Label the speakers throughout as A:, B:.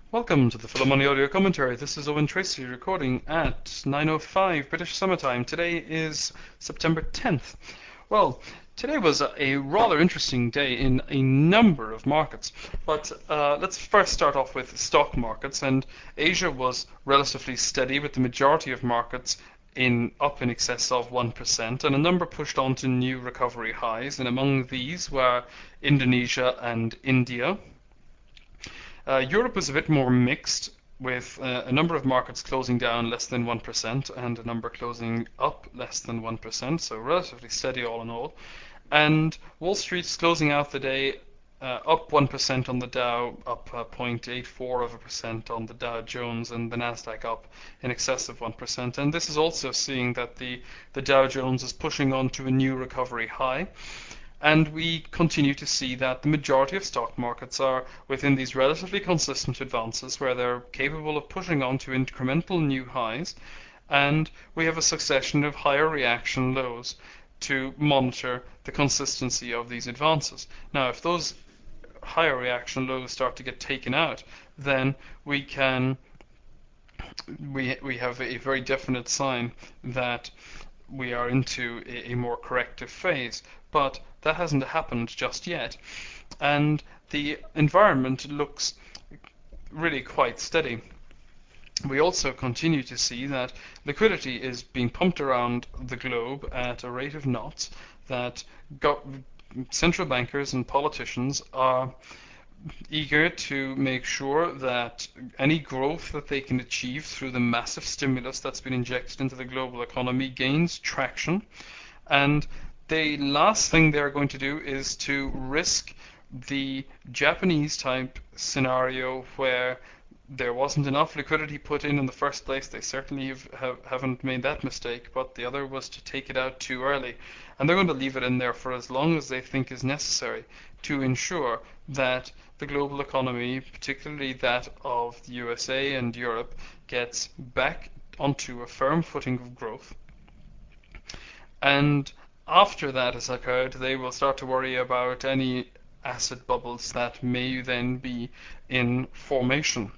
A: Welcome to the Full Money Audio Commentary. This is Owen Tracy recording at 9:05 British Summer Time. Today is September 10th. Well, today was a rather interesting day in a number of markets, but let's first start off with stock markets. And Asia was relatively steady, with the majority of markets up in excess of 1%, and a number pushed on to new recovery highs. And among these were Indonesia and India. Europe was a bit more mixed, with a number of markets closing down less than 1% and a number closing up less than 1%, so relatively steady all in all. And Wall Street's closing out the day up 1% on the Dow, up 0.84% on the Dow Jones, and the Nasdaq up in excess of 1%. And this is also seeing that the Dow Jones is pushing on to a new recovery high. And we continue to see that the majority of stock markets are within these relatively consistent advances where they're capable of pushing on to incremental new highs, and we have a succession of higher reaction lows to monitor the consistency of these advances. Now, if those higher reaction lows start to get taken out, then we have a very definite sign that we are into a more corrective phase. But that hasn't happened just yet, and the environment looks really quite steady. We also continue to see that liquidity is being pumped around the globe at a rate of knots, that central bankers and politicians are eager to make sure that any growth that they can achieve through the massive stimulus that's been injected into the global economy gains traction. And the last thing they're going to do is to risk the Japanese type scenario where there wasn't enough liquidity put in the first place. They certainly haven't made that mistake, but the other was to take it out too early. And they're going to leave it in there for as long as they think is necessary to ensure that the global economy, particularly that of the USA and Europe, gets back onto a firm footing of growth. And after that has occurred, they will start to worry about any asset bubbles that may then be in formation.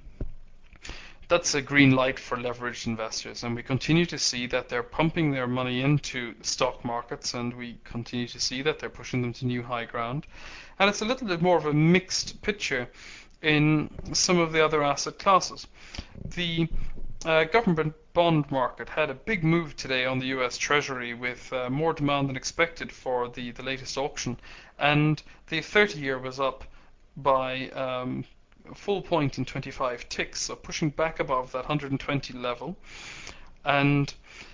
A: That's a green light for leveraged investors, and we continue to see that they're pumping their money into stock markets, and we continue to see that they're pushing them to new high ground. And it's a little bit more of a mixed picture in some of the other asset classes. The government bond market had a big move today on the US Treasury, with more demand than expected for the latest auction, and the 30-year was up by a full point in 25 ticks, so pushing back above that 120 level. And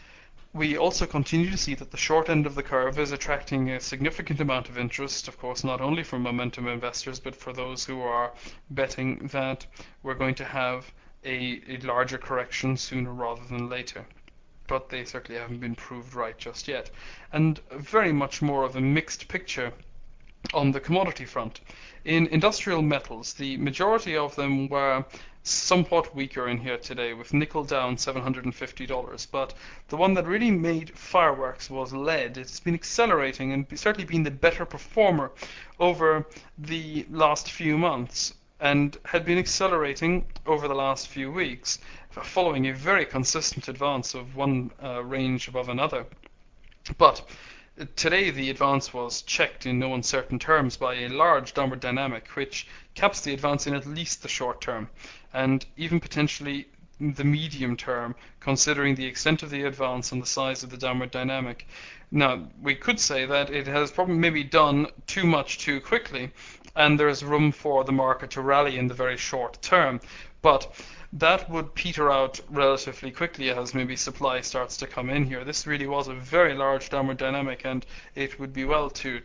A: we also continue to see that the short end of the curve is attracting a significant amount of interest, of course, not only from momentum investors, but for those who are betting that we're going to have a larger correction sooner rather than later. But they certainly haven't been proved right just yet. And very much more of a mixed picture on the commodity front. In industrial metals, the majority of them were somewhat weaker in here today, with nickel down $750. But the one that really made fireworks was lead. It's been accelerating and certainly been the better performer over the last few months, and had been accelerating over the last few weeks, following a very consistent advance of one range above another. But today the advance was checked in no uncertain terms by a large downward dynamic, which caps the advance in at least the short term, and even potentially the medium term, considering the extent of the advance and the size of the downward dynamic. Now, we could say that it has probably maybe done too much too quickly, and there is room for the market to rally in the very short term, but that would peter out relatively quickly as maybe supply starts to come in here. This really was a very large downward dynamic, and it would be well to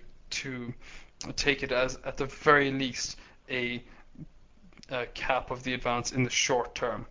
A: take it as, at the very least, a cap of the advance in the short term.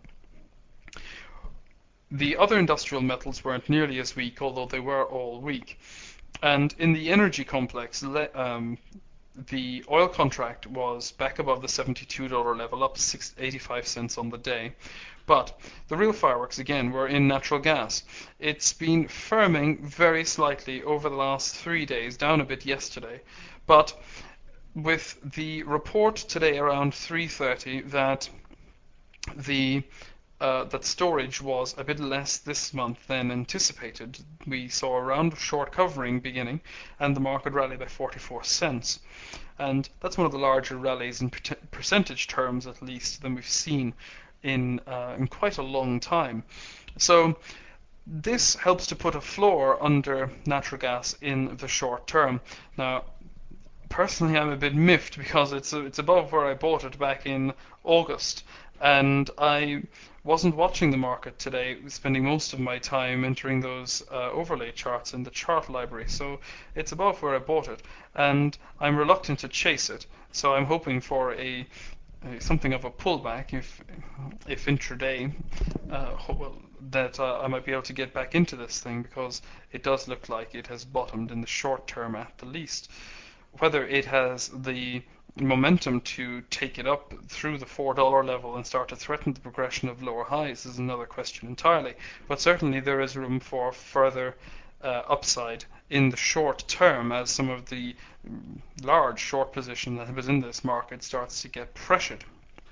A: The other industrial metals weren't nearly as weak, although they were all weak. And in the energy complex, the oil contract was back above the $72 level, up 85 cents on the day. But the real fireworks, again, were in natural gas. It's been firming very slightly over the last 3 days, down a bit yesterday. But with the report today around 3:30 that the that storage was a bit less this month than anticipated. We saw a round of short covering beginning, and the market rallied by 44 cents. And that's one of the larger rallies in percentage terms, at least, than we've seen in quite a long time. So this helps to put a floor under natural gas in the short term. Now, personally, I'm a bit miffed because it's above where I bought it back in August, and I wasn't watching the market today, spending most of my time entering those overlay charts in the chart library. So it's above where I bought it, and I'm reluctant to chase it. So I'm hoping for something of a pullback if intraday, well, that I might be able to get back into this thing, because it does look like it has bottomed in the short term at the least. Whether it has the momentum to take it up through the $4 level and start to threaten the progression of lower highs is another question entirely. But certainly there is room for further upside in the short term, as some of the large short position that was in this market starts to get pressured.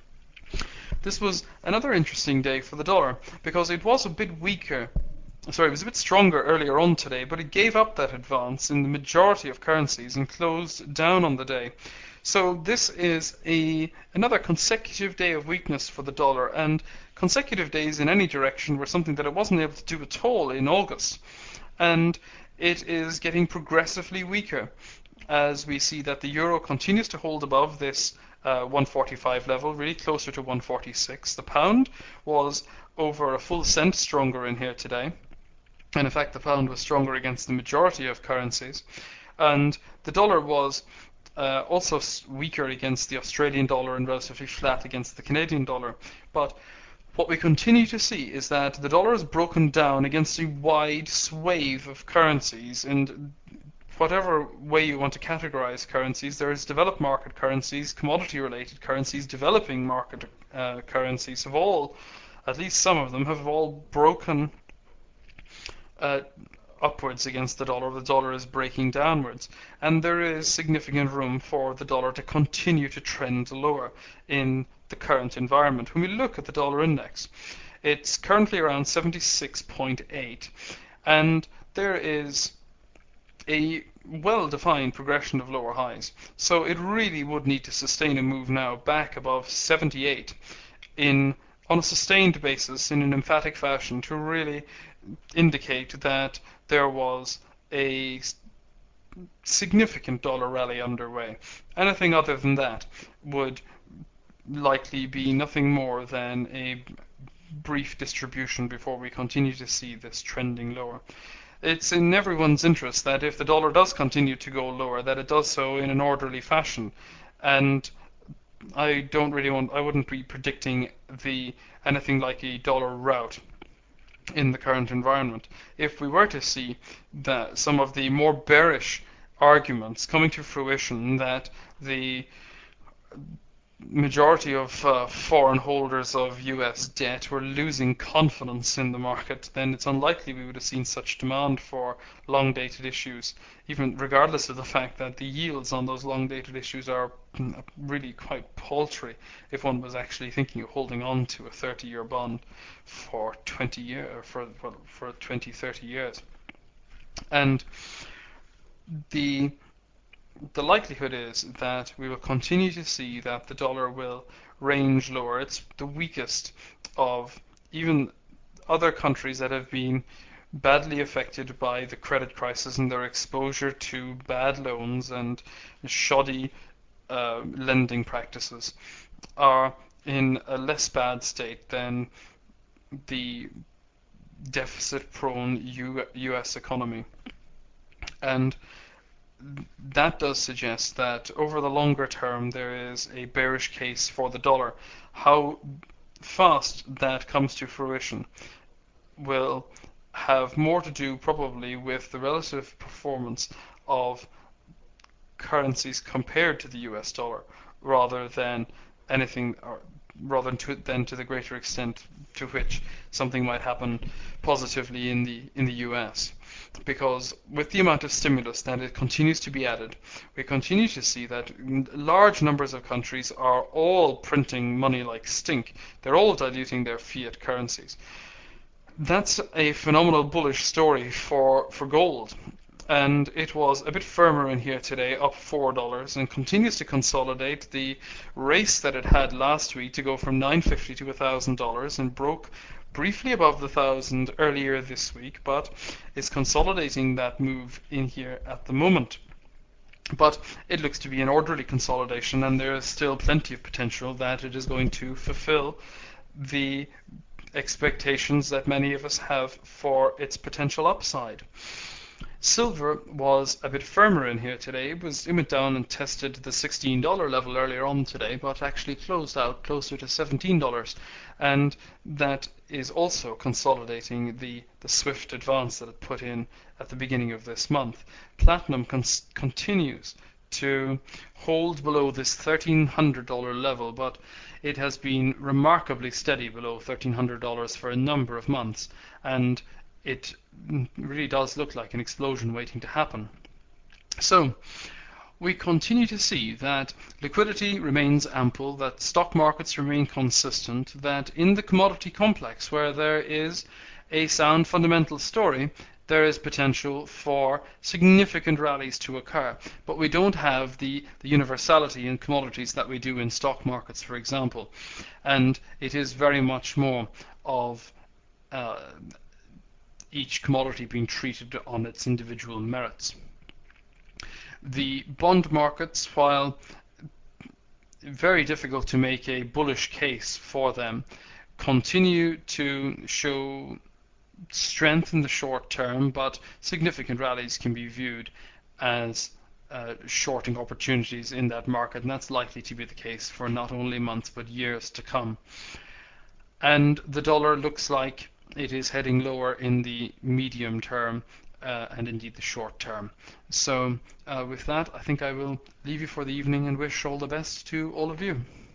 A: This was another interesting day for the dollar, because it was a bit weaker. Sorry, it was a bit stronger earlier on today, but it gave up that advance in the majority of currencies and closed down on the day. So this is another consecutive day of weakness for the dollar, and consecutive days in any direction were something that it wasn't able to do at all in August. And it is getting progressively weaker as we see that the euro continues to hold above this 145 level, really closer to 146. The pound was over a full cent stronger in here today. And in fact, the pound was stronger against the majority of currencies. And the dollar was also weaker against the Australian dollar and relatively flat against the Canadian dollar. But what we continue to see is that the dollar is broken down against a wide swathe of currencies, and whatever way you want to categorize currencies, there's developed market currencies, commodity-related currencies, developing market currencies have all, at least some of them, have all broken upwards against the dollar. The dollar is breaking downwards, and there is significant room for the dollar to continue to trend lower in the current environment. When we look at the dollar index, it's currently around 76.8, and there is a well-defined progression of lower highs. So it really would need to sustain a move now back above 78 on a sustained basis in an emphatic fashion to really indicate that there was a significant dollar rally underway. Anything other than that would likely be nothing more than a brief distribution before we continue to see this trending lower. It's in everyone's interest that if the dollar does continue to go lower, that it does so in an orderly fashion. And I wouldn't be predicting anything like a dollar rout in the current environment. If we were to see that some of the more bearish arguments coming to fruition, that the majority of foreign holders of US debt were losing confidence in the market, then it's unlikely we would have seen such demand for long-dated issues, even regardless of the fact that the yields on those long-dated issues are really quite paltry if one was actually thinking of holding on to a 30-year bond for 20, 30 years. And the likelihood is that we will continue to see that the dollar will range lower. It's the weakest of even other countries that have been badly affected by the credit crisis, and their exposure to bad loans and shoddy lending practices are in a less bad state than the deficit-prone US economy. And that does suggest that over the longer term there is a bearish case for the dollar. How fast that comes to fruition will have more to do probably with the relative performance of currencies compared to the US dollar rather than anything rather than to the greater extent to which something might happen positively in the US. Because with the amount of stimulus that it continues to be added, we continue to see that large numbers of countries are all printing money like stink. They're all diluting their fiat currencies. That's a phenomenal bullish story for gold. And it was a bit firmer in here today, up $4, and continues to consolidate the race that it had last week to go from $950 to $1,000, and broke briefly above the 1,000 earlier this week, but is consolidating that move in here at the moment. But it looks to be an orderly consolidation, and there is still plenty of potential that it is going to fulfill the expectations that many of us have for its potential upside. Silver was a bit firmer in here today. It went down and tested the $16 level earlier on today, but actually closed out closer to $17. And that is also consolidating the swift advance that it put in at the beginning of this month. Platinum continues to hold below this $1,300 level, but it has been remarkably steady below $1,300 for a number of months, and it really does look like an explosion waiting to happen. So we continue to see that liquidity remains ample, that stock markets remain consistent, that in the commodity complex, where there is a sound fundamental story, there is potential for significant rallies to occur. But we don't have the universality in commodities that we do in stock markets, for example. And it is very much more of each commodity being treated on its individual merits. The bond markets, while very difficult to make a bullish case for them, continue to show strength in the short term, but significant rallies can be viewed as shorting opportunities in that market, and that's likely to be the case for not only months but years to come. And the dollar looks like it is heading lower in the medium term and indeed the short term. So with that, I think I will leave you for the evening and wish all the best to all of you.